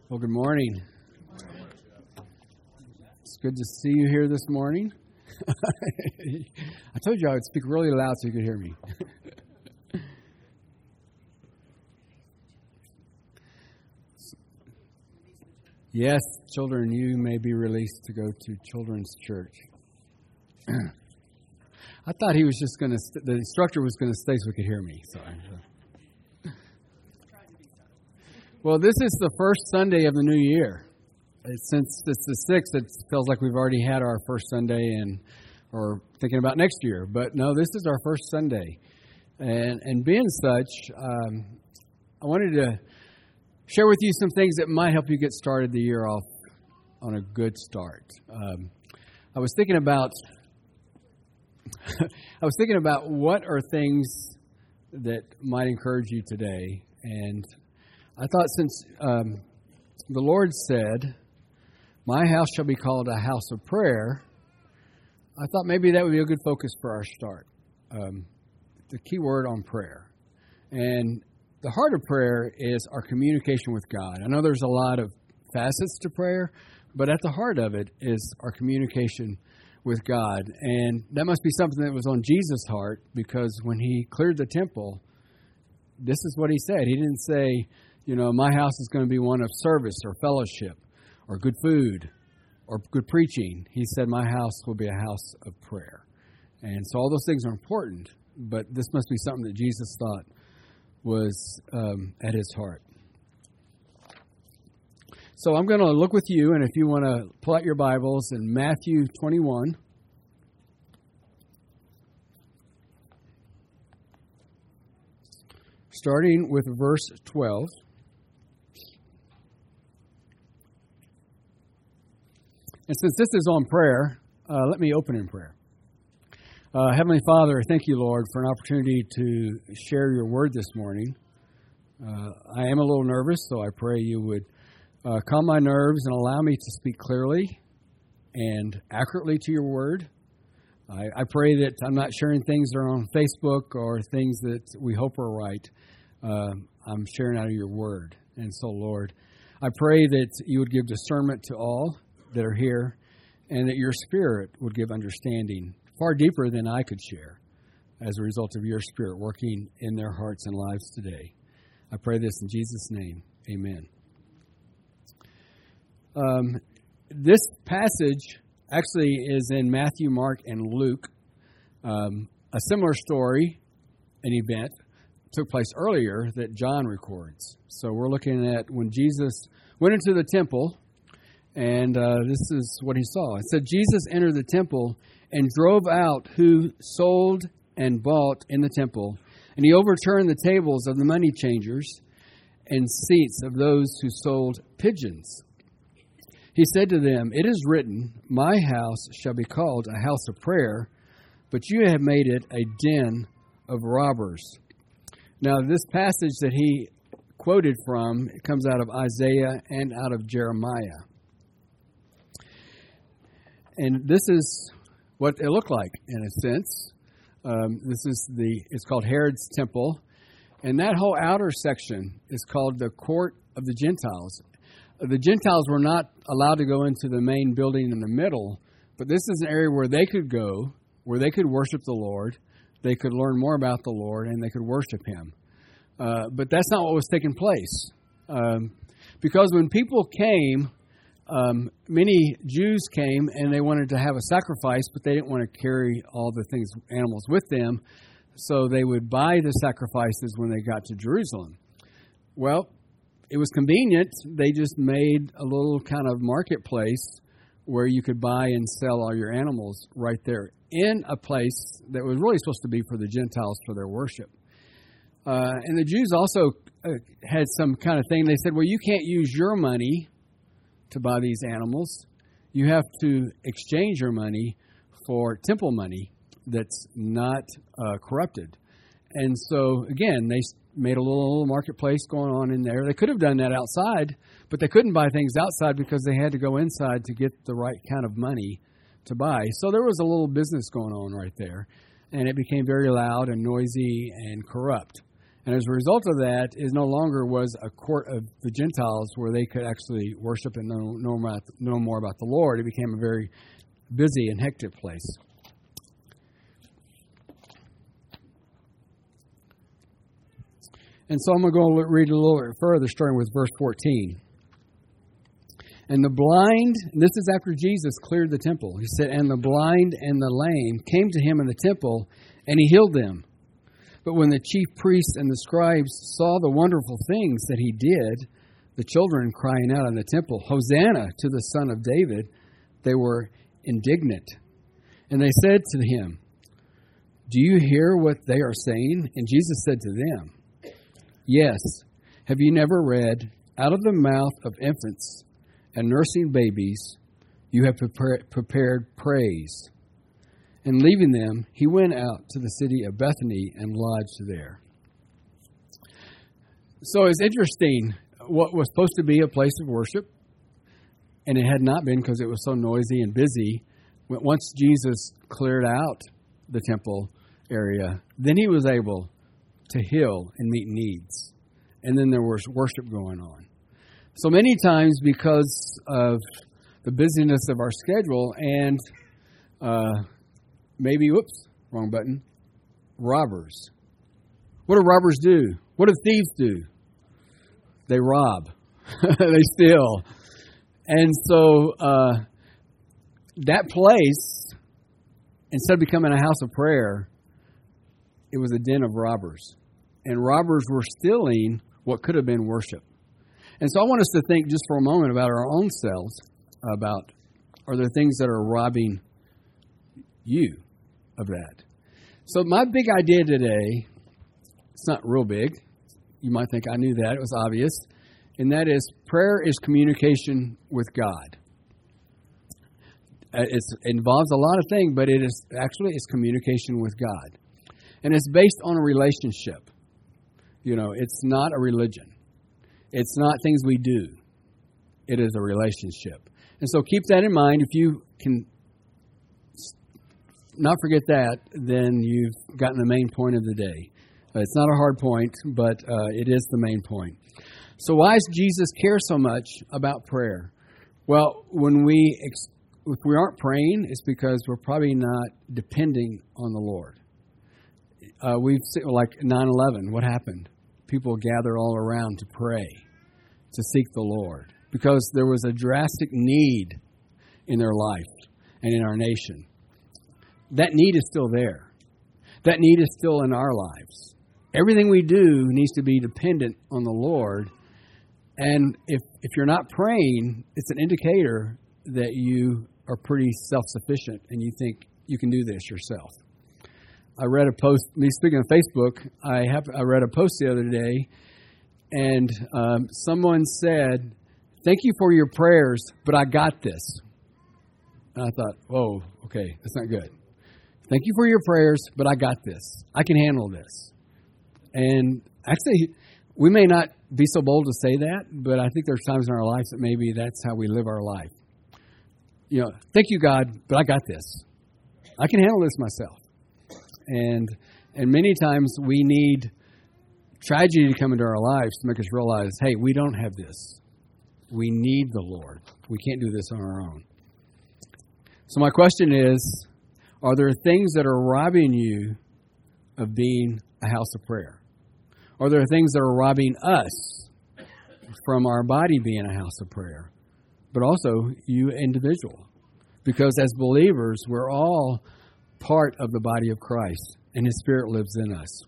Well, good morning. It's good to see you here this morning. I told you I would speak really loud so you could hear me. Yes, children, you may be released to go to children's church. I thought he was just going to, the instructor was going to stay so he could hear me. So Well, this is the first Sunday of the new year. Since it's the 6th, it feels like we've already had our first Sunday or thinking about next year. But no, this is our first Sunday. And being such, I wanted to share with you some things that might help you get started the year off on a good start. I was thinking about what are things that might encourage you today. And I thought since the Lord said, "My house shall be called a house of prayer," I thought maybe that would be a good focus for our start. The key word on prayer. And the heart of prayer is our communication with God. I know there's a lot of facets to prayer, but at the heart of it is our communication with God. And that must be something that was on Jesus' heart, because when he cleared the temple, this is what he said. He didn't say, my house is going to be one of service or fellowship or good food or good preaching. He said, my house will be a house of prayer. And so all those things are important, but this must be something that Jesus thought was at his heart. So I'm going to look with you, and if you want to pull out your Bibles in Matthew 21. Starting with verse 12. And since this is on prayer, let me open in prayer. Heavenly Father, thank you, Lord, for an opportunity to share your word this morning. I am a little nervous, so I pray you would calm my nerves and allow me to speak clearly and accurately to your word. I pray that I'm not sharing things that are on Facebook or things that we hope are right. I'm sharing out of your word. And so, Lord, I pray that you would give discernment to all that are here, and that your Spirit would give understanding far deeper than I could share as a result of your Spirit working in their hearts and lives today. I pray this in Jesus' name. Amen. This passage actually is in Matthew, Mark, and Luke. A similar story, an event, took place earlier that John records. So we're looking at when Jesus went into the temple, and this is what he saw. It said, Jesus entered the temple and drove out who sold and bought in the temple, and he overturned the tables of the money changers and seats of those who sold pigeons. He said to them, "It is written, my house shall be called a house of prayer, but you have made it a den of robbers." Now, this passage that he quoted from, it comes out of Isaiah and out of Jeremiah. And this is what it looked like, in a sense. It's called Herod's Temple. And that whole outer section is called the Court of the Gentiles. The Gentiles were not allowed to go into the main building in the middle, but this is an area where they could go, where they could worship the Lord, they could learn more about the Lord, and they could worship him. But that's not what was taking place. Because when people came, many Jews came and they wanted to have a sacrifice, but they didn't want to carry all the animals with them. So they would buy the sacrifices when they got to Jerusalem. Well, it was convenient. They just made a little kind of marketplace where you could buy and sell all your animals right there in a place that was really supposed to be for the Gentiles for their worship. And the Jews also had some kind of thing. They said, well, you can't use your money to buy these animals. You have to exchange your money for temple money that's not corrupted. And so, again, they made a little marketplace going on in there. They could have done that outside, but they couldn't buy things outside because they had to go inside to get the right kind of money to buy. So there was a little business going on right there, and it became very loud and noisy and corrupt. And as a result of that, it no longer was a court of the Gentiles where they could actually worship and know more about the Lord. It became a very busy and hectic place. And so I'm going to go read a little bit further, starting with verse 14. And the blind, and this is after Jesus cleared the temple. He said, and the blind and the lame came to him in the temple, and he healed them. But when the chief priests and the scribes saw the wonderful things that he did, the children crying out in the temple, Hosanna to the Son of David, they were indignant. And they said to him, do you hear what they are saying? And Jesus said to them, yes, have you never read, out of the mouth of infants and nursing babies, you have prepared praise. And leaving them, he went out to the city of Bethany and lodged there. So it's interesting, what was supposed to be a place of worship, and it had not been because it was so noisy and busy. Once Jesus cleared out the temple area, then he was able to heal and meet needs. And then there was worship going on. So many times, because of the busyness of our schedule and wrong button, robbers. What do robbers do? What do thieves do? They rob. They steal. And so that place, instead of becoming a house of prayer, it was a den of robbers. And robbers were stealing what could have been worship. And so I want us to think just for a moment about our own selves, about, are there things that are robbing you of that? So my big idea today, it's not real big. You might think I knew that. It was obvious. And that is, prayer is communication with God. It involves a lot of things, but it's communication with God. And it's based on a relationship. It's not a religion. It's not things we do. It is a relationship. And so keep that in mind. If you can not forget that, then you've gotten the main point of the day. It's not a hard point, but it is the main point. So why does Jesus care so much about prayer? Well, if we aren't praying, it's because we're probably not depending on the Lord. We've seen, like 9/11, what happened? People gathered all around to pray, to seek the Lord, because there was a drastic need in their life and in our nation. That need is still there. That need is still in our lives. Everything we do needs to be dependent on the Lord. And if you're not praying, it's an indicator that you are pretty self-sufficient and you think you can do this yourself. I read a post, speaking of Facebook, I read a post the other day, and someone said, thank you for your prayers, but I got this. And I thought, whoa, okay, that's not good. Thank you for your prayers, but I got this. I can handle this. And actually, we may not be so bold to say that, but I think there's times in our lives that maybe that's how we live our life. Thank you, God, but I got this. I can handle this myself. And many times we need tragedy to come into our lives to make us realize, hey, we don't have this. We need the Lord. We can't do this on our own. So my question is, are there things that are robbing you of being a house of prayer? Are there things that are robbing us from our body being a house of prayer? But also you individual. Because as believers, we're all part of the body of Christ, and His Spirit lives in us.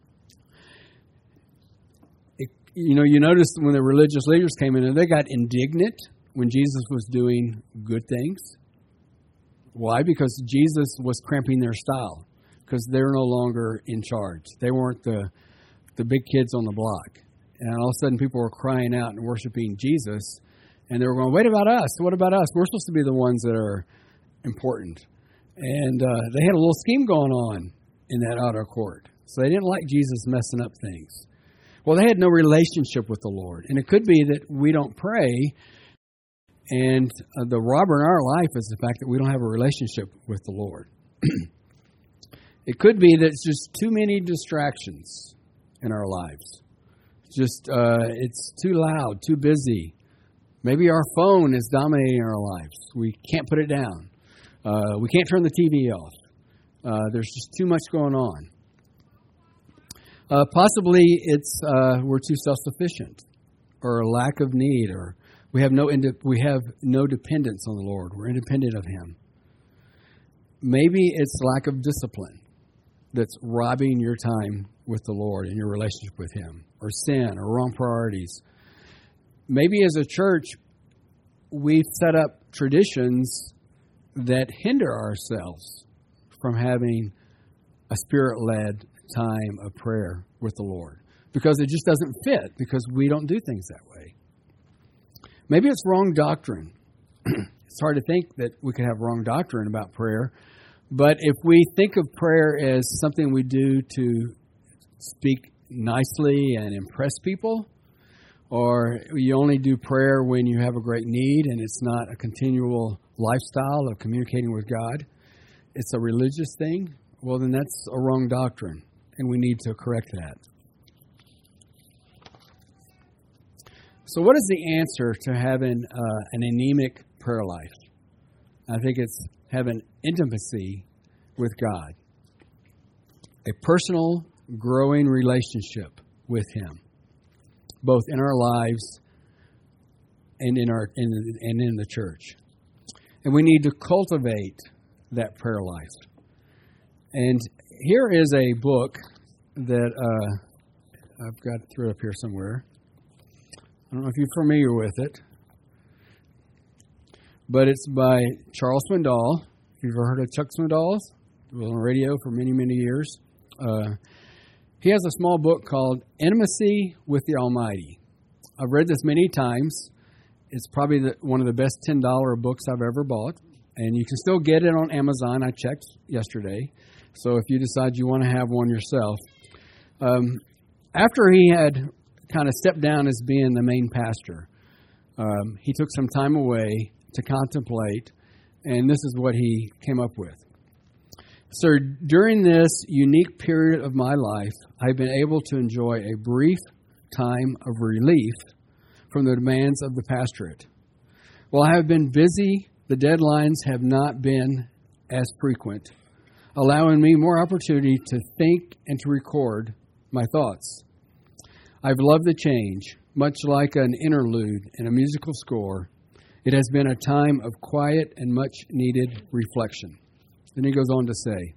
You notice when the religious leaders came in, and they got indignant when Jesus was doing good things. Why? Because Jesus was cramping their style, because they're no longer in charge. They weren't the big kids on the block. And all of a sudden people were crying out and worshiping Jesus, and they were going, wait about us. What about us? We're supposed to be the ones that are important. And they had a little scheme going on in that outer court. So they didn't like Jesus messing up things. Well, they had no relationship with the Lord. And it could be that we don't pray, and the robber in our life is the fact that we don't have a relationship with the Lord. It could be that it's just too many distractions. in our lives. Just, it's too loud, too busy. Maybe our phone is dominating our lives. We can't put it down. We can't turn the TV off. There's just too much going on. Possibly it's we're too self-sufficient, or a lack of need, or we have no dependence on the Lord. We're independent of Him. Maybe it's lack of discipline that's robbing your time with the Lord and your relationship with Him, or sin, or wrong priorities. Maybe as a church, we've set up traditions that hinder ourselves from having a Spirit-led time of prayer with the Lord, because it just doesn't fit, because we don't do things that way. Maybe it's wrong doctrine. It's hard to think that we could have wrong doctrine about prayer, but if we think of prayer as something we do to speak nicely and impress people, or you only do prayer when you have a great need and it's not a continual lifestyle of communicating with God, it's a religious thing, well, then that's a wrong doctrine, and we need to correct that. So what is the answer to having an anemic prayer life? I think it's having intimacy with God, a personal, growing relationship with Him, both in our lives and in the church. And we need to cultivate that prayer life. And here is a book that I've got it through up here somewhere. I don't know if you're familiar with it, but it's by Charles Swindoll. If you've ever heard of Chuck Swindoll, he was on the radio for many, many years. He has a small book called Intimacy with the Almighty. I've read this many times. It's probably one of the best $10 books I've ever bought, and you can still get it on Amazon. I checked yesterday, so if you decide you want to have one yourself. After he had kind of stepped down as being the main pastor, he took some time away to contemplate, and this is what he came up with. Sir, during this unique period of my life, I've been able to enjoy a brief time of relief from the demands of the pastorate. While I have been busy, the deadlines have not been as frequent, allowing me more opportunity to think and to record my thoughts. I've loved the change, much like an interlude in a musical score. It has been a time of quiet and much-needed reflection. Then he goes on to say,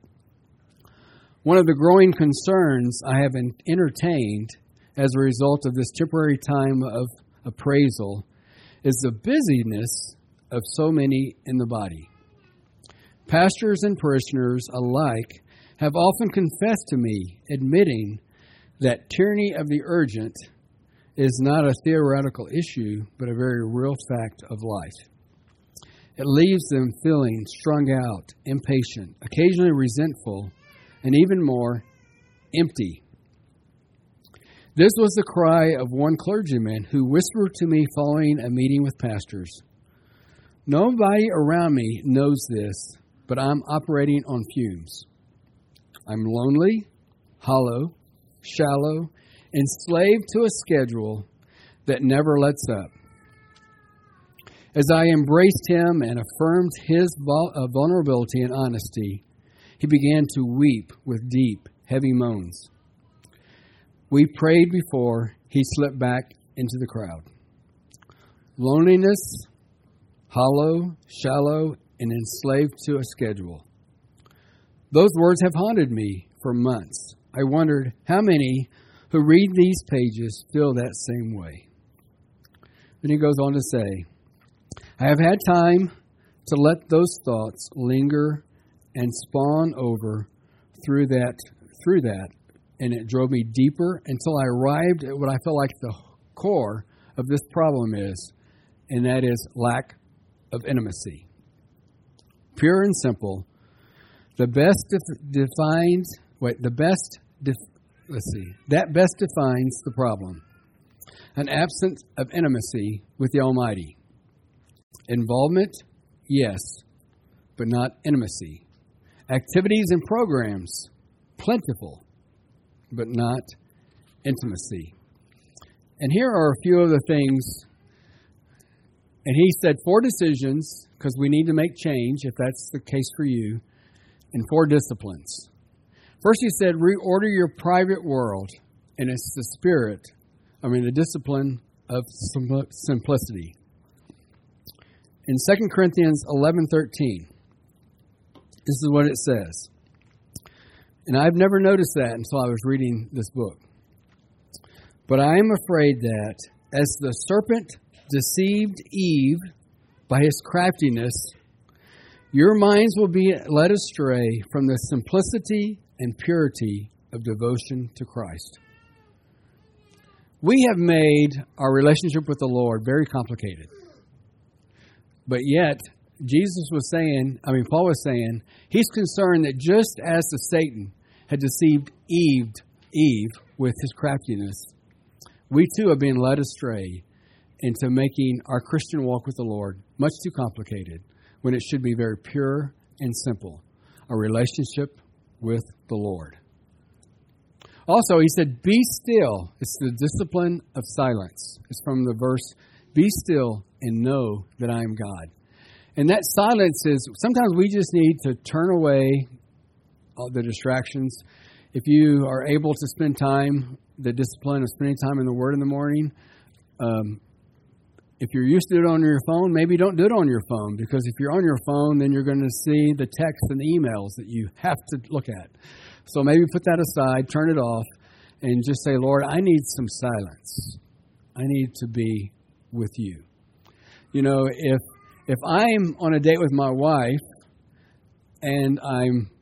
one of the growing concerns I have entertained as a result of this temporary time of appraisal is the busyness of so many in the body. Pastors and parishioners alike have often confessed to me, admitting that tyranny of the urgent is not a theoretical issue, but a very real fact of life. It leaves them feeling strung out, impatient, occasionally resentful, and even more, empty. This was the cry of one clergyman who whispered to me following a meeting with pastors. Nobody around me knows this, but I'm operating on fumes. I'm lonely, hollow, shallow, enslaved to a schedule that never lets up. As I embraced him and affirmed his vulnerability and honesty, he began to weep with deep, heavy moans. We prayed before he slipped back into the crowd. Loneliness, hollow, shallow, and enslaved to a schedule. Those words have haunted me for months. I wondered how many who read these pages feel that same way. Then he goes on to say, I have had time to let those thoughts linger and spawn over through that, and it drove me deeper until I arrived at what I felt like the core of this problem is, and that is lack of intimacy. Pure and simple, that best defines the problem. An absence of intimacy with the Almighty. Involvement, yes, but not intimacy. Activities and programs, plentiful, but not intimacy. And here are a few of the things. And he said 4 decisions, because we need to make change, if that's the case for you, and 4 disciplines. First, he said, reorder your private world, and it's the discipline of simplicity. In 2 Corinthians 11:13, this is what it says. And I've never noticed that until I was reading this book. But I am afraid that, as the serpent deceived Eve by his craftiness, your minds will be led astray from the simplicity and purity of devotion to Christ. We have made our relationship with the Lord very complicated. But yet, Paul was saying, he's concerned that just as the Satan had deceived Eve with his craftiness, we too are being led astray into making our Christian walk with the Lord much too complicated when it should be very pure and simple, a relationship with the Lord. Also, he said, be still. It's the discipline of silence. It's from the verse, be still and know that I am God. And that silence is, sometimes we just need to turn away all the distractions. If you are able to spend time, the discipline of spending time in the Word in the morning, if you're used to it on your phone, maybe don't do it on your phone, because if you're on your phone, then you're going to see the texts and the emails that you have to look at. So maybe put that aside, turn it off, and just say, Lord, I need some silence. I need to be with you. You know, if I'm on a date with my wife and I'm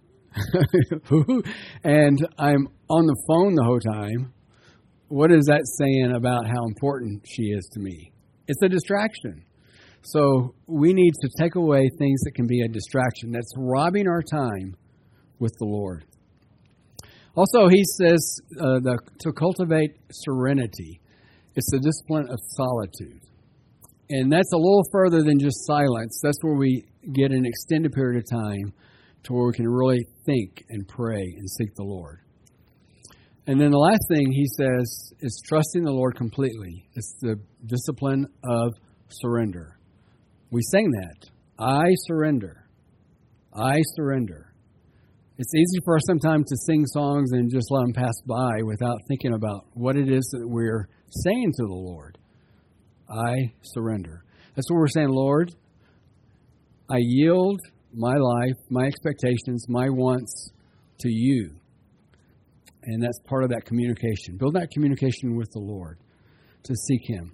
on the phone the whole time, what is that saying about how important she is to me? It's a distraction. So we need to take away things that can be a distraction. That's robbing our time with the Lord. Also, he says to cultivate serenity. It's the discipline of solitude. And that's a little further than just silence. That's where we get an extended period of time to where we can really think and pray and seek the Lord. And then the last thing he says is trusting the Lord completely. It's the discipline of surrender. We sing that. I surrender. I surrender. It's easy for us sometimes to sing songs and just let them pass by without thinking about what it is that we're saying to the Lord. I surrender. That's what we're saying, Lord, I yield my life, my expectations, my wants to you. And that's part of that communication. Build that communication with the Lord to seek Him.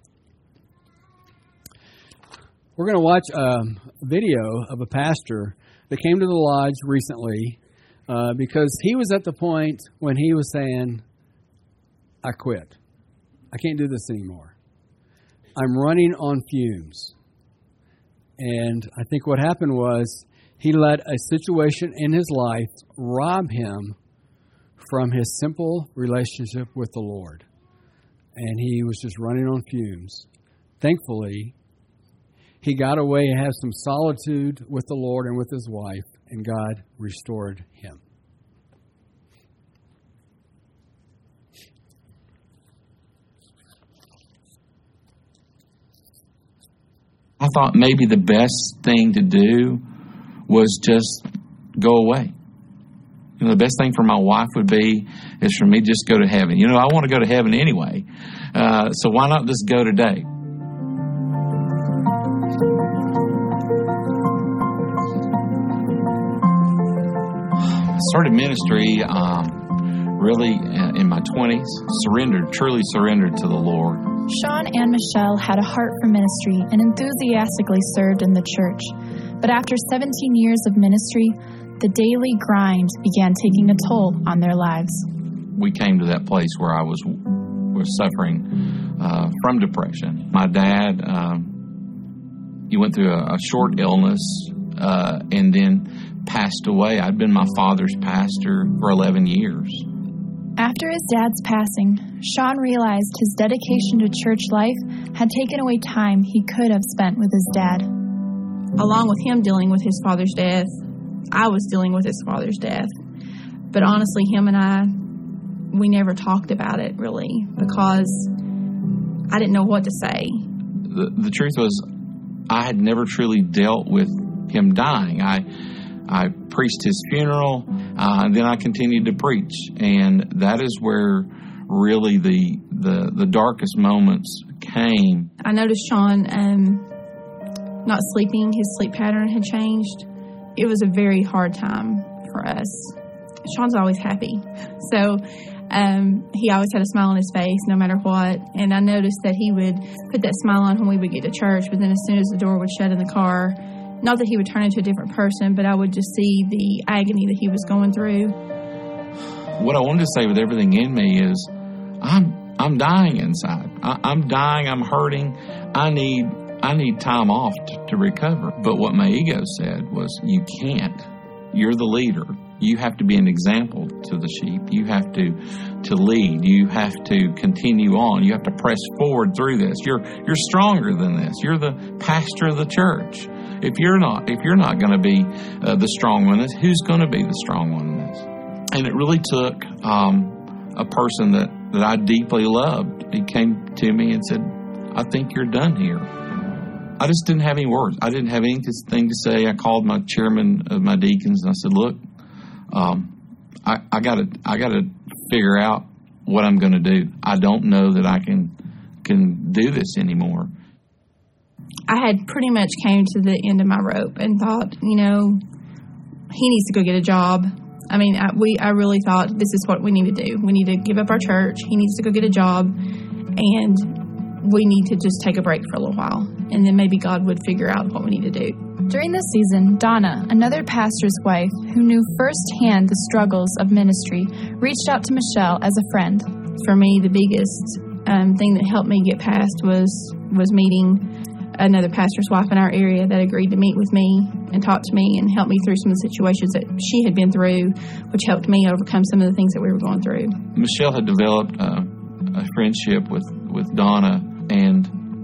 We're going to watch a video of a pastor that came to the lodge recently because he was at the point when he was saying, I quit. I can't do this anymore. I'm running on fumes. And I think what happened was he let a situation in his life rob him from his simple relationship with the Lord. And he was just running on fumes. Thankfully, he got away and had some solitude with the Lord and with his wife, and God restored him. I thought maybe the best thing to do was just go away. You know, the best thing for my wife would be is for me to just go to heaven. You know, I want to go to heaven anyway. So why not just go today? I started ministry really in my 20s, truly surrendered to the Lord. Sean and Michelle had a heart for ministry and enthusiastically served in the church. But after 17 years of ministry, the daily grind began taking a toll on their lives. We came to that place where I was suffering from depression. My dad, he went through a short illness and then passed away. I'd been my father's pastor for 11 years. After his dad's passing, Sean realized his dedication to church life had taken away time he could have spent with his dad. Along with him dealing with his father's death, I was dealing with his father's death. But honestly, him and I, we never talked about it really because I didn't know what to say. The truth was, I had never truly dealt with him dying. I preached his funeral, and then I continued to preach, and that is where really the darkest moments came. I noticed Sean not sleeping. His sleep pattern had changed. It was a very hard time for us. Sean's always happy, so he always had a smile on his face no matter what, and I noticed that he would put that smile on when we would get to church, but then as soon as the door would shut in the car, not that he would turn into a different person, but I would just see the agony that he was going through. What I wanted to say with everything in me is, I'm dying inside. I'm dying. I'm hurting. I need time off to recover. But what my ego said was, you can't. You're the leader. You have to be an example to the sheep. You have to lead. You have to continue on. You have to press forward through this. You're stronger than this. You're the pastor of the church. If you're not going to be the strong one, who's going to be the strong one in this? And it really took a person that I deeply loved. He came to me and said, I think you're done here. I just didn't have any words. I didn't have anything to say. I called my chairman of my deacons and I said, look, I gotta figure out what I'm going to do. I don't know that I can do this anymore. I had pretty much came to the end of my rope and thought, he needs to go get a job. I mean, I really thought this is what we need to do. We need to give up our church. He needs to go get a job, and we need to just take a break for a little while, and then maybe God would figure out what we need to do. During this season, Donna, another pastor's wife who knew firsthand the struggles of ministry, reached out to Michelle as a friend. For me, the biggest thing that helped me get past was meeting another pastor's wife in our area that agreed to meet with me and talk to me and help me through some of the situations that she had been through, which helped me overcome some of the things that we were going through. Michelle had developed a friendship with Donna, and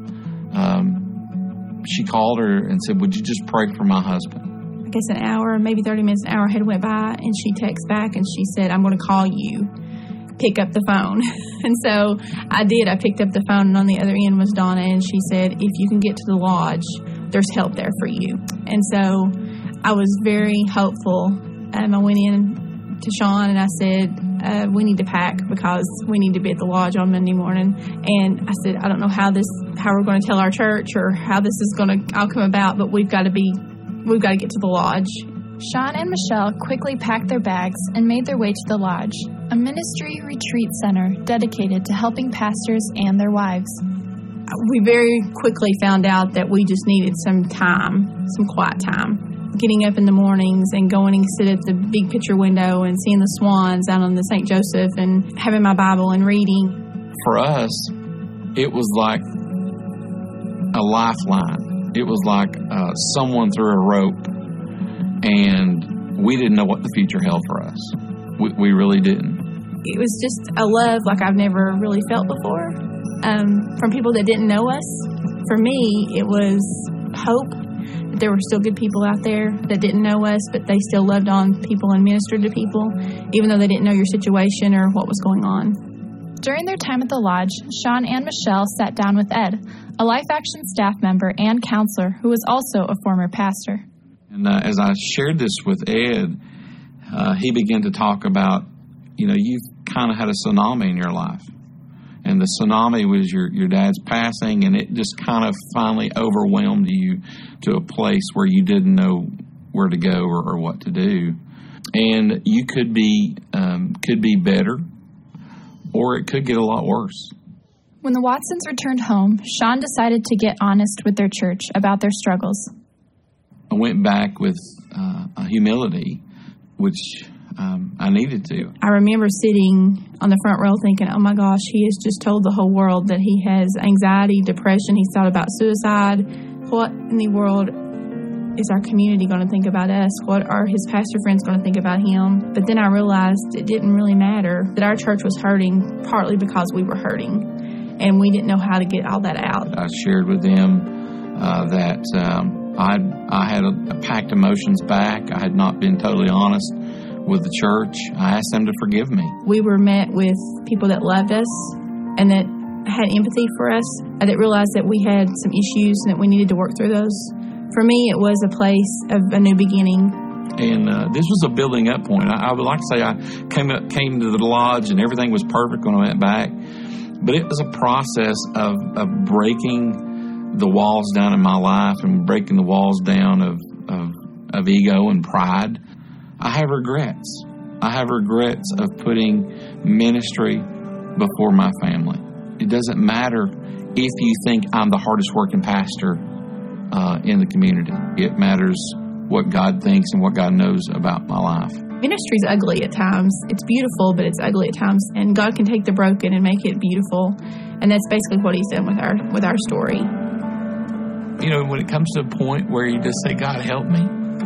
she called her and said, would you just pray for my husband? I guess an hour, maybe 30 minutes, an hour had went by, and she texted back and she said, I'm going to call you. Pick up the phone. And so I did. I picked up the phone, and on the other end was Donna, and she said, if you can get to the lodge, there's help there for you. And so I was very hopeful. I went in to Sean and I said, we need to pack because we need to be at the lodge on Monday morning. And I said, I don't know how we're going to tell our church or how this is going to all come about, but we've got to get to the lodge. Sean and Michelle quickly packed their bags and made their way to the lodge, a ministry retreat center dedicated to helping pastors and their wives. We very quickly found out that we just needed some time, some quiet time. Getting up in the mornings and going and sit at the big picture window and seeing the swans out on the St. Joseph and having my Bible and reading. For us, it was like a lifeline. It was like someone threw a rope, and we didn't know what the future held for us. We really didn't. It was just a love like I've never really felt before from people that didn't know us. For me, it was hope that there were still good people out there that didn't know us, but they still loved on people and ministered to people, even though they didn't know your situation or what was going on. During their time at the lodge, Sean and Michelle sat down with Ed, a Life Action staff member and counselor who was also a former pastor. And as I shared this with Ed, he began to talk about, you've kind of had a tsunami in your life. And the tsunami was your dad's passing, and it just kind of finally overwhelmed you to a place where you didn't know where to go or what to do. And you could be better, or it could get a lot worse. When the Watsons returned home, Sean decided to get honest with their church about their struggles. I went back with a humility, which I needed to. I remember sitting on the front row thinking, oh my gosh, he has just told the whole world that he has anxiety, depression, he's thought about suicide. What in the world is our community going to think about us? What are his pastor friends going to think about him? But then I realized it didn't really matter, that our church was hurting partly because we were hurting, and we didn't know how to get all that out. I shared with them that I had packed emotions back. I had not been totally honest with the church. I asked them to forgive me. We were met with people that loved us and that had empathy for us, that realized that we had some issues and that we needed to work through those. For me, it was a place of a new beginning. And this was a building up point. I would like to say I came to the lodge and everything was perfect when I went back. But it was a process of breaking the walls down in my life and breaking the walls down of ego and pride. I have regrets. I have regrets of putting ministry before my family. It doesn't matter if you think I'm the hardest working pastor in the community. It matters what God thinks and what God knows about my life. Ministry's ugly at times. It's beautiful, but it's ugly at times. And God can take the broken and make it beautiful. And that's basically what He's done with our story. You know, when it comes to a point where you just say, God, help me,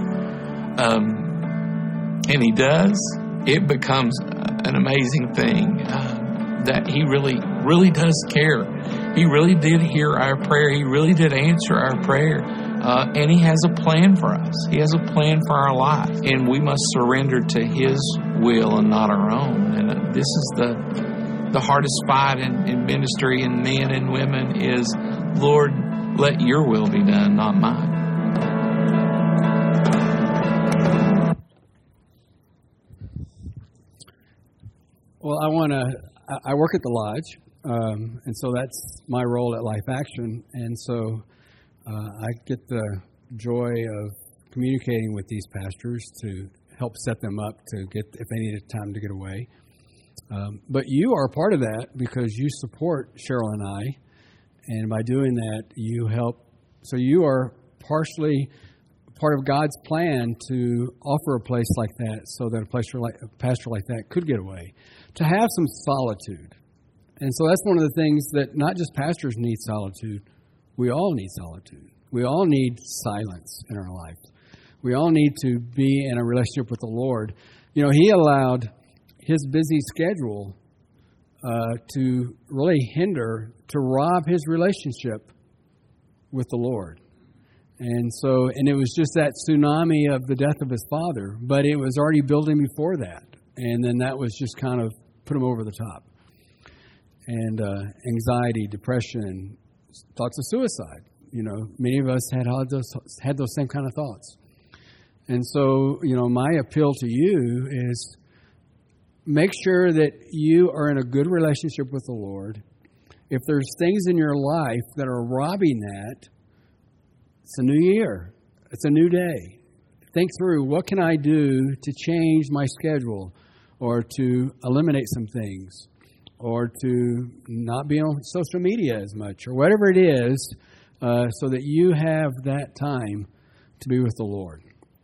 and He does, it becomes an amazing thing that He really, really does care. He really did hear our prayer. He really did answer our prayer. And He has a plan for us. He has a plan for our life. And we must surrender to His will and not our own. And this is the hardest fight in ministry and men and women is, Lord, let Your will be done, not mine. Well, I work at the lodge, and so that's my role at Life Action. And so I get the joy of communicating with these pastors to help set them up to get, if they need time to get away. But you are part of that because you support Cheryl and I, and by doing that, you help. So you are partially part of God's plan to offer a place like that so that a pastor like that could get away, to have some solitude. And so that's one of the things that not just pastors need solitude. We all need solitude. We all need silence in our life. We all need to be in a relationship with the Lord. You know, He allowed His busy schedule to really to rob His relationship with the Lord. And it was just that tsunami of the death of His father, but it was already building before that. And then that was just kind of put Him over the top. And anxiety, depression, thoughts of suicide. You know, many of us had those same kind of thoughts. And so, you know, my appeal to you is make sure that you are in a good relationship with the Lord. If there's things in your life that are robbing that, it's a new year. It's a new day. Think through, what can I do to change my schedule or to eliminate some things or to not be on social media as much or whatever it is so that you have that time to be with the Lord.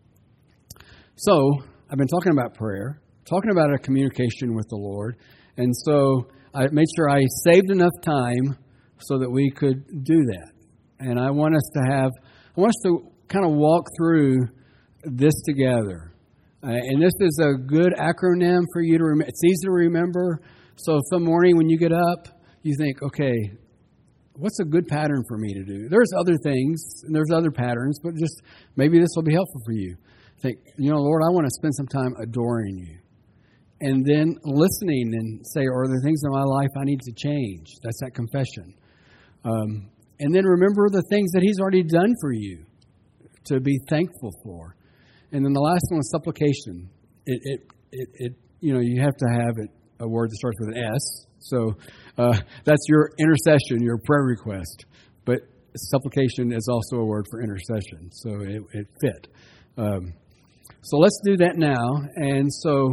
So I've been talking about prayer, talking about a communication with the Lord. And so I made sure I saved enough time so that we could do that. And I want us to kind of walk through this together. And this is a good acronym for you to remember. It's easy to remember. So some morning when you get up, you think, okay, what's a good pattern for me to do? There's other things and there's other patterns, but just maybe this will be helpful for you. Think, you know, Lord, I want to spend some time adoring You. And then listening and say, are there things in my life I need to change? That's that confession. And then remember the things that He's already done for you to be thankful for. And then the last one is supplication. You know, you have to have a word that starts with an S. So that's your intercession, your prayer request. But supplication is also a word for intercession. So it fit. So let's do that now. And so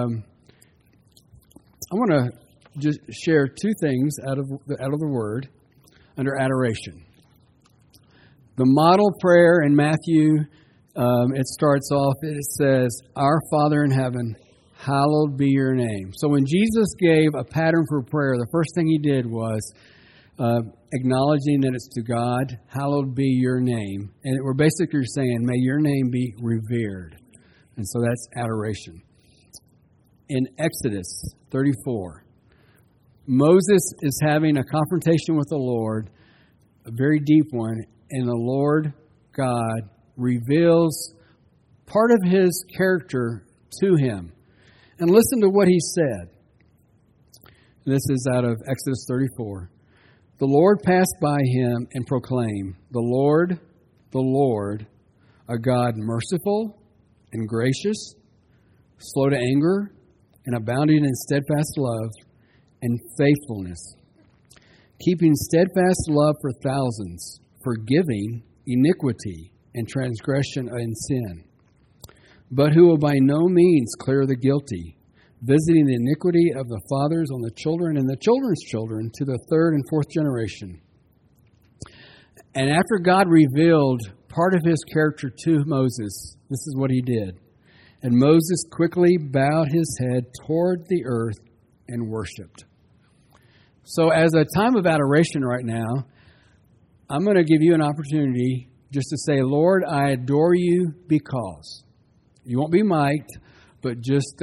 I want to just share two things out of the Word under adoration. The model prayer in Matthew, it starts off, it says, Our Father in heaven, hallowed be Your name. So when Jesus gave a pattern for prayer, the first thing He did was acknowledging that it's to God, hallowed be Your name. And we're basically saying, may Your name be revered. And so that's adoration. In Exodus 34, Moses is having a confrontation with the Lord, a very deep one, and the Lord God reveals part of His character to him. And listen to what he said. This is out of Exodus 34. The Lord passed by him and proclaimed, the Lord, a God merciful and gracious, slow to anger, and abounding in steadfast love and faithfulness, keeping steadfast love for thousands, forgiving iniquity and transgression and sin, but who will by no means clear the guilty, visiting the iniquity of the fathers on the children and the children's children to the third and fourth generation. And after God revealed part of his character to Moses, this is what he did. And Moses quickly bowed his head toward the earth and worshiped. So as a time of adoration right now, I'm going to give you an opportunity just to say, Lord, I adore you because. You won't be mic'd, but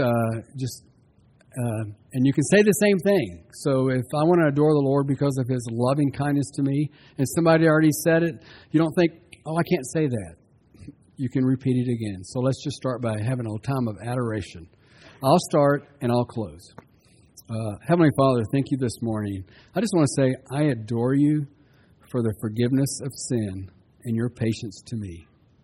and you can say the same thing. So if I want to adore the Lord because of his loving kindness to me, and somebody already said it, you don't think, oh, I can't say that. You can repeat it again. So let's just start by having a time of adoration. I'll start and I'll close. Heavenly Father, thank you this morning. I just want to say I adore you for the forgiveness of sin and your patience to me.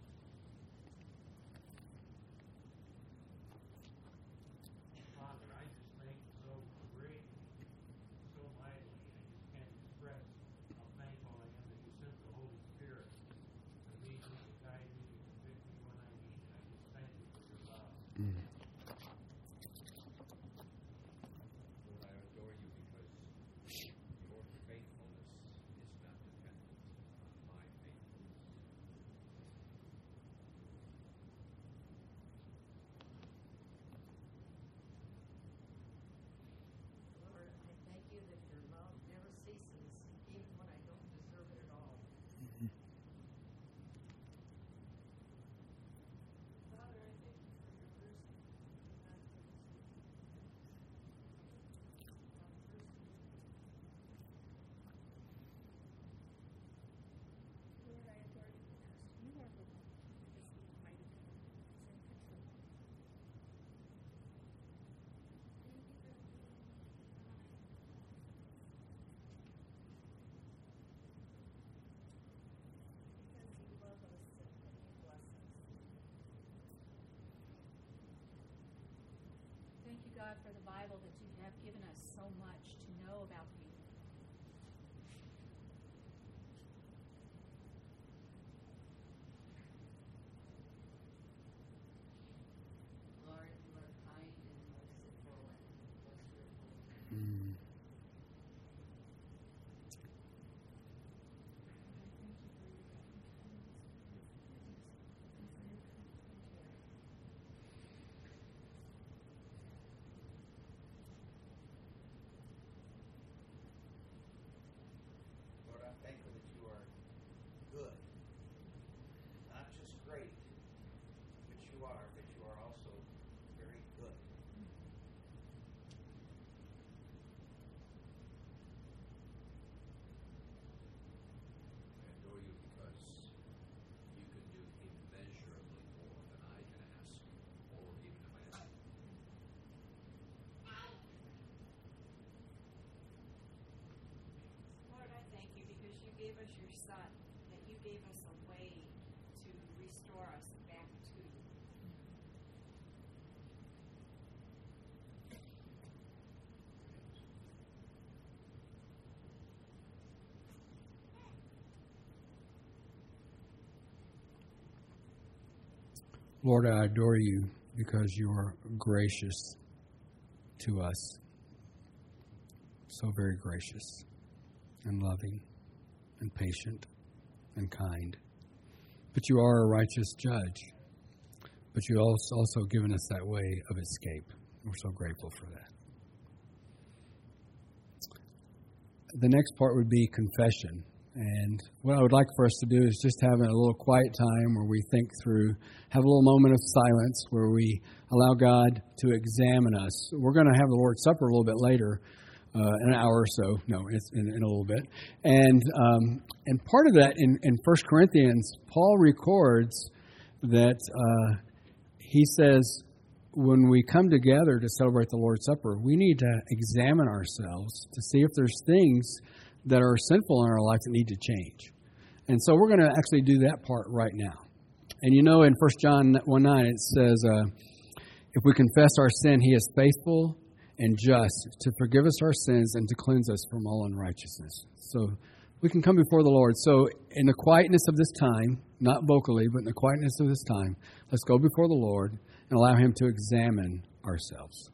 God, for the Bible that you have given us so much to know about you. Lord, you are kind and merciful and wonderful. Thankful that you are good, not just great, but you are also very good. I adore you because you can do immeasurably more than I can ask or even imagine. Lord, I thank you because you gave us your Son, that you gave us a way to restore us back to you. Lord, I adore you because you are gracious to us. So very gracious and loving and patient and kind. But you are a righteous judge. But you also given us that way of escape. We're so grateful for that. The next part would be confession. And what I would like for us to do is just have a little quiet time where we think through, have a little moment of silence where we allow God to examine us. We're going to have the Lord's Supper a little bit later, in an hour or so. No, it's in a little bit. And part of that in 1 Corinthians, Paul records that he says, when we come together to celebrate the Lord's Supper, we need to examine ourselves to see if there's things that are sinful in our life that need to change. And so we're going to actually do that part right now. And you know, in 1 John 1:9, it says, if we confess our sin, He is faithful and just to forgive us our sins and to cleanse us from all unrighteousness. So we can come before the Lord. So in the quietness of this time, not vocally, but in the quietness of this time, let's go before the Lord and allow Him to examine ourselves.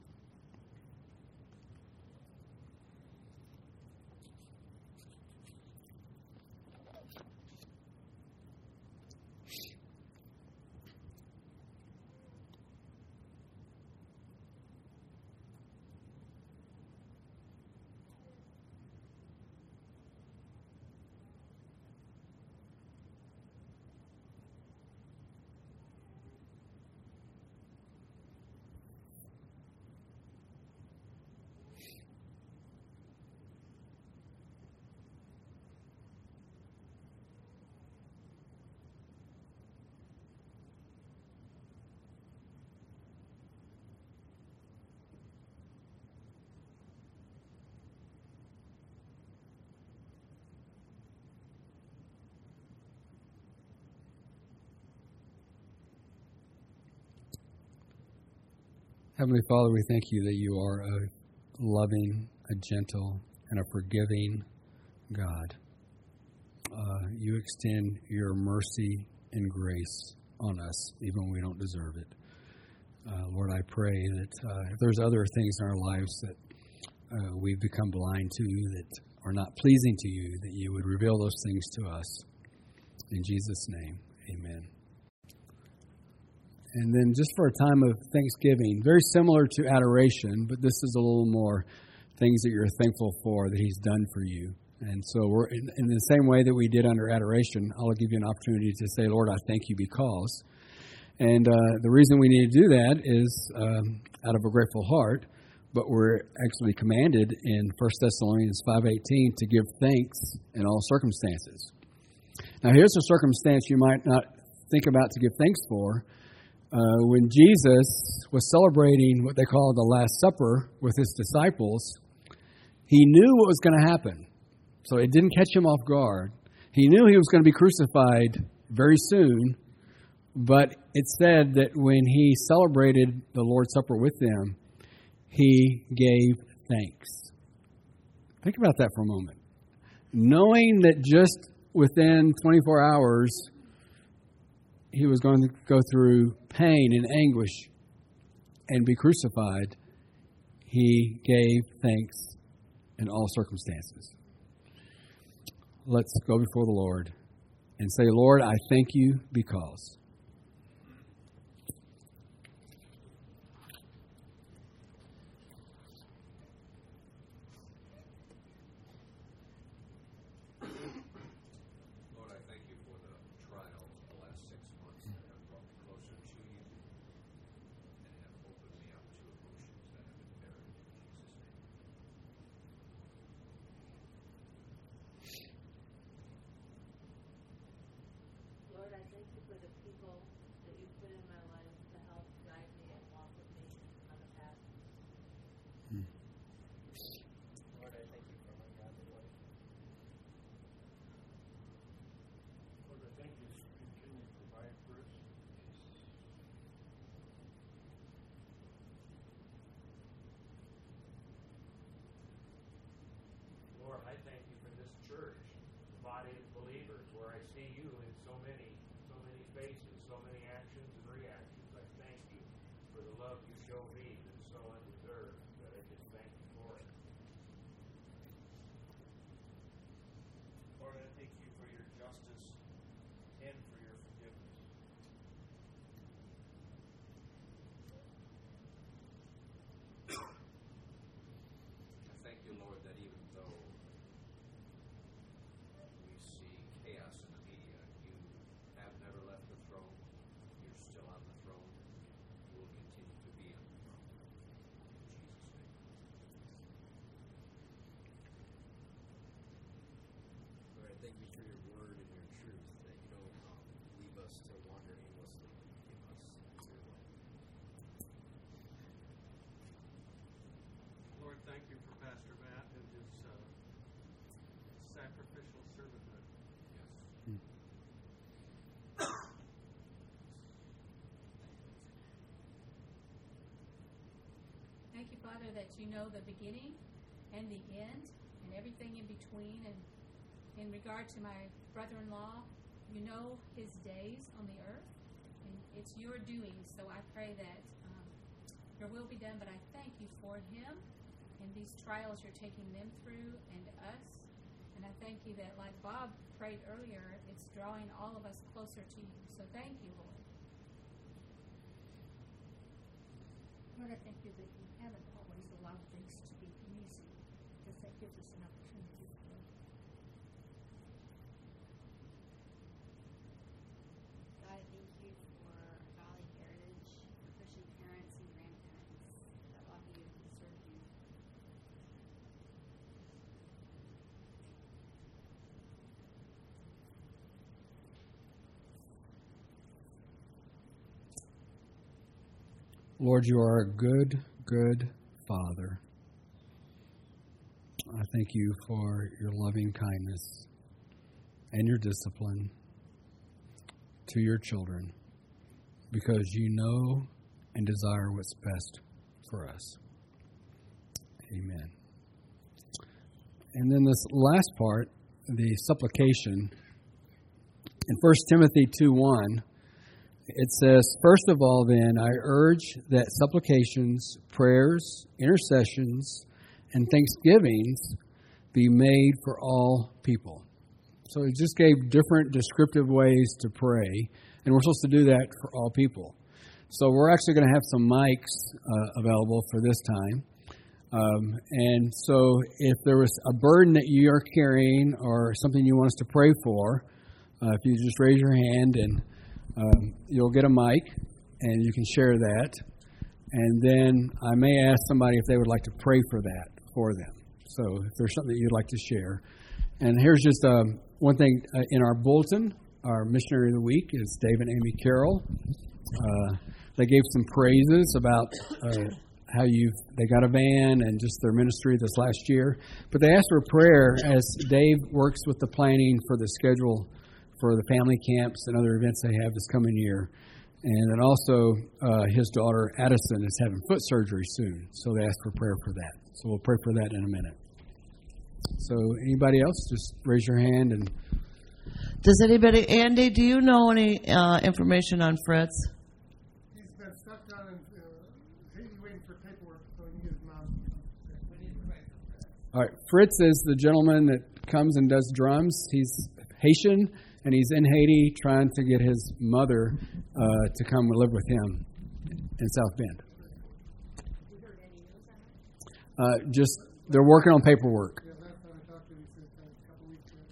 Heavenly Father, we thank You that You are a loving, a gentle, and a forgiving God. You extend Your mercy and grace on us, even when we don't deserve it. Lord, I pray that if there's other things in our lives that we've become blind to, that are not pleasing to You, that You would reveal those things to us. In Jesus' name, amen. And then just for a time of thanksgiving, very similar to adoration, but this is a little more things that you're thankful for that He's done for you. And so we're in the same way that we did under adoration, I'll give you an opportunity to say, Lord, I thank You because. And the reason we need to do that is out of a grateful heart, but we're actually commanded in 1 Thessalonians 5:18 to give thanks in all circumstances. Now here's a circumstance you might not think about to give thanks for. When Jesus was celebrating what they call the Last Supper with His disciples, He knew what was going to happen. So it didn't catch Him off guard. He knew He was going to be crucified very soon, but it said that when He celebrated the Lord's Supper with them, He gave thanks. Think about that for a moment. Knowing that just within 24 hours, He was going to go through pain and anguish and be crucified, He gave thanks in all circumstances. Let's go before the Lord and say, Lord, I thank You because. I thank You for this church, the body of believers, where I see You in so many faces, so many actions and reactions. I thank You for the love You show me that's so undeserved, that I just thank You for it. Lord, I thank You for Your justice and for Your forgiveness. I thank You, Lord, that even though we see chaos in the media, You have never left the throne. You're still on the throne. You will continue to be on the throne. thank you, Father, that you know the beginning and the end and everything in between. And in regard to my brother-in-law, you know his days on the earth, and it's your doing. So I pray that your will be done, but I thank you for him and these trials you're taking them through and us. And I thank you that, like Bob prayed earlier, it's drawing all of us closer to you. So thank you, Lord. Lord, I thank you that you haven't always allowed things to be easy, because that gives us an opportunity to grow. God, I thank you for Valley Heritage, for Christian parents and grandparents that love you and serve you. Lord, you are a good, good Father. I thank you for your loving kindness and your discipline to your children, because you know and desire what's best for us. Amen. And then this last part, the supplication, in 1 Timothy 2:1, it says, "First of all, then, I urge that supplications, prayers, intercessions, and thanksgivings be made for all people." So it just gave different descriptive ways to pray, and we're supposed to do that for all people. So we're actually going to have some mics available for this time. And so if there was a burden that you are carrying or something you want us to pray for, if you just raise your hand and you'll get a mic, and you can share that. And then I may ask somebody if they would like to pray for that for them. So if there's something that you'd like to share. And here's just one thing in our bulletin. Our missionary of the week is Dave and Amy Carroll. They gave some praises about how they got a van and just their ministry this last year. But they asked for prayer as Dave works with the planning for the schedule for the family camps and other events they have this coming year. And then also his daughter Addison is having foot surgery soon, so they asked for prayer for that. So we'll pray for that in a minute. So anybody else, just raise your hand. And does anybody, Andy, do you know any information on Fritz? He's been stuck down and he's waiting for paperwork so he can get his mom. All right, Fritz is the gentleman that comes and does drums. He's Haitian, and he's in Haiti trying to get his mother to come and live with him in South Bend. Just they're working on paperwork. Yeah, last time I talked to him, he said a couple weeks ago.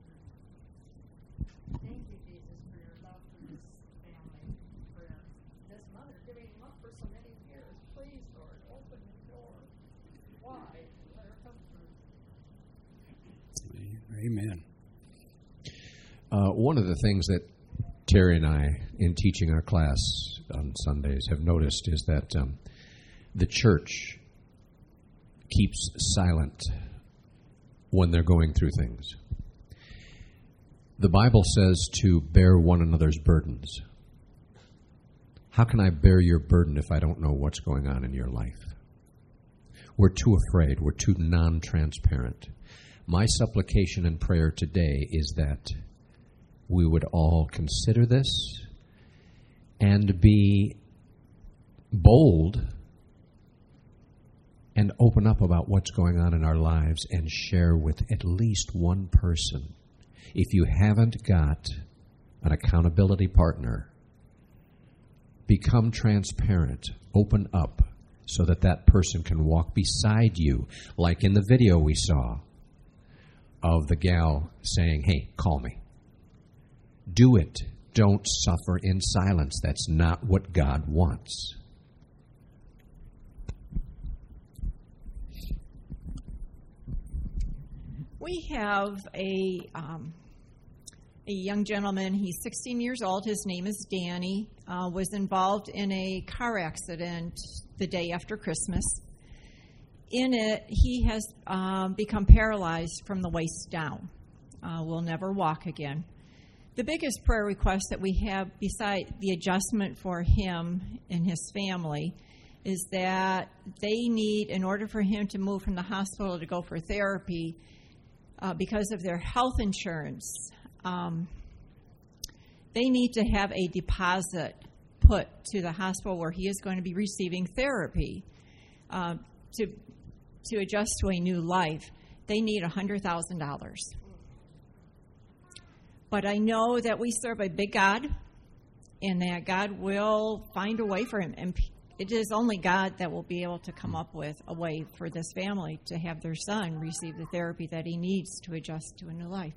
Thank you, Jesus, for your love for this family, for this mother giving him up for so many years. Please, Lord, open the door wide and let her come through. Amen. One of the things that Terry and I, in teaching our class on Sundays, have noticed is that the church keeps silent when they're going through things. The Bible says to bear one another's burdens. How can I bear your burden if I don't know what's going on in your life? We're too afraid. We're too non-transparent. My supplication and prayer today is that we would all consider this and be bold and open up about what's going on in our lives and share with at least one person. If you haven't got an accountability partner, become transparent, open up so that that person can walk beside you, like in the video we saw of the gal saying, "Hey, call me." Do it. Don't suffer in silence. That's not what God wants. We have a young gentleman. He's 16 years old. His name is Danny. Was involved in a car accident the day after Christmas. In it, he has become paralyzed from the waist down. Will never walk again. The biggest prayer request that we have, beside the adjustment for him and his family, is that they need, in order for him to move from the hospital to go for therapy, because of their health insurance, they need to have a deposit put to the hospital where he is going to be receiving therapy to adjust to a new life. They need $100,000. But I know that we serve a big God, and that God will find a way for him. And it is only God that will be able to come up with a way for this family to have their son receive the therapy that he needs to adjust to a new life.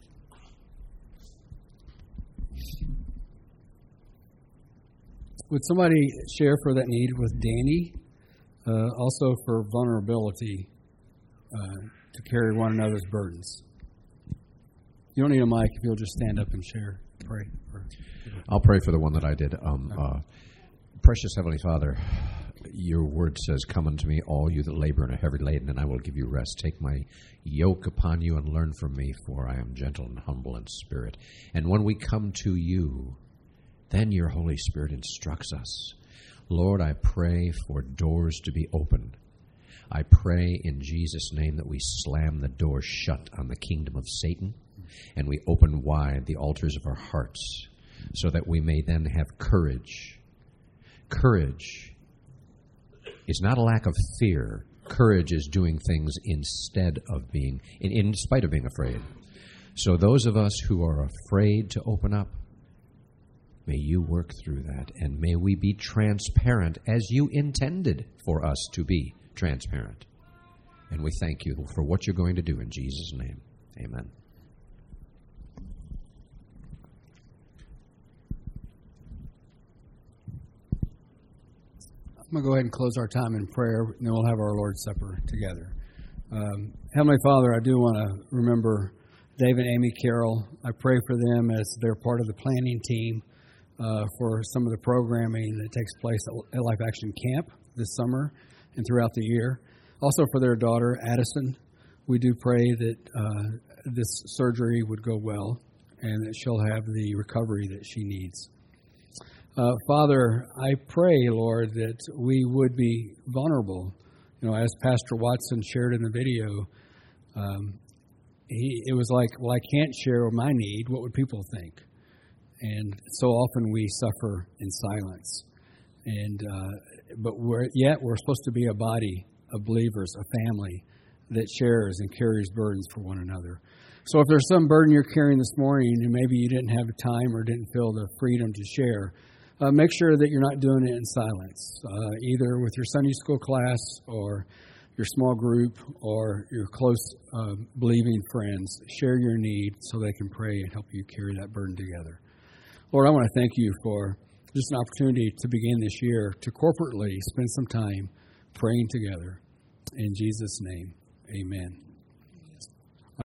Would somebody share for that need with Danny? Also for vulnerability to carry one another's burdens. You don't need a mic if you'll just stand up and share. Pray. I'll pray for the one that I did. Precious Heavenly Father, your word says, "Come unto me, all you that labor and are heavy laden, and I will give you rest. Take my yoke upon you and learn from me, for I am gentle and humble in spirit." And when we come to you, then your Holy Spirit instructs us. Lord, I pray for doors to be opened. I pray in Jesus' name that we slam the door shut on the kingdom of Satan, and we open wide the altars of our hearts so that we may then have courage. Courage is not a lack of fear. Courage is doing things instead of being, in spite of being afraid. So those of us who are afraid to open up, may you work through that, and may we be transparent as you intended for us to be transparent. And we thank you for what you're going to do in Jesus' name. Amen. I'm going to go ahead and close our time in prayer, and then we'll have our Lord's Supper together. Heavenly Father, I do want to remember Dave and Amy Carroll. I pray for them as they're part of the planning team for some of the programming that takes place at Life Action Camp this summer and throughout the year. Also for their daughter, Addison, we do pray that this surgery would go well and that she'll have the recovery that she needs. Father, I pray, Lord, that we would be vulnerable. You know, as Pastor Watson shared in the video, it was like, well, I can't share my need. What would people think? And so often we suffer in silence. But we're supposed to be a body of believers, a family that shares and carries burdens for one another. So if there's some burden you're carrying this morning and maybe you didn't have time or didn't feel the freedom to share, make sure that you're not doing it in silence, either with your Sunday school class or your small group or your close believing friends. Share your need so they can pray and help you carry that burden together. Lord, I want to thank you for just an opportunity to begin this year to corporately spend some time praying together. In Jesus' name, amen.